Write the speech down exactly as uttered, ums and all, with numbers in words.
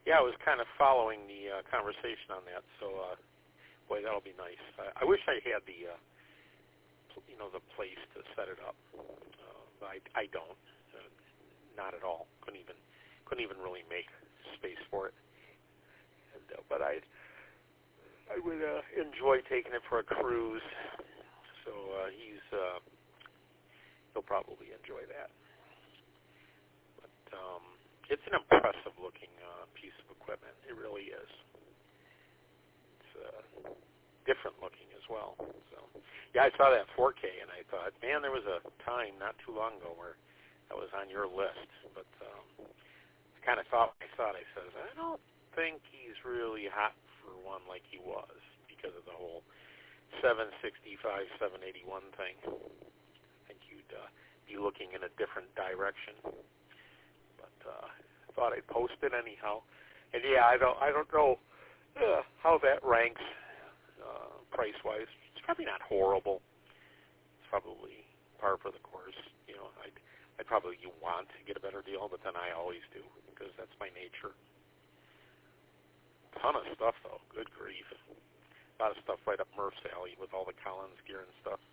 yeah, I was kind of following the uh, conversation on that. So, uh, boy, that'll be nice. I, I wish I had the, uh, you know, the place to set it up. Uh, but I, I don't, uh, not at all. Couldn't even, couldn't even really make space for it. And, uh, but I, I would uh, enjoy taking it for a cruise. So uh, he's, uh, he'll probably enjoy that. But um, it's an impressive-looking uh, piece of equipment. It really is. It's uh, different looking as well. So, yeah, I saw that four K, and I thought, man, there was a time not too long ago where that was on your list. But um, I kind of thought, I thought, I says, I don't think he's really hot for one like he was because of the whole seven sixty-five, seven eighty-one thing. I think you'd uh, be looking in a different direction. But uh, I thought I'd post it anyhow. And yeah, I don't, I don't know uh, how that ranks. Uh, price-wise, it's probably not horrible. It's probably par for the course. You know, I'd, I'd probably want to get a better deal, but then I always do because that's my nature. Ton of stuff, though. Good grief. A lot of stuff right up Murph's alley with all the Collins gear and stuff.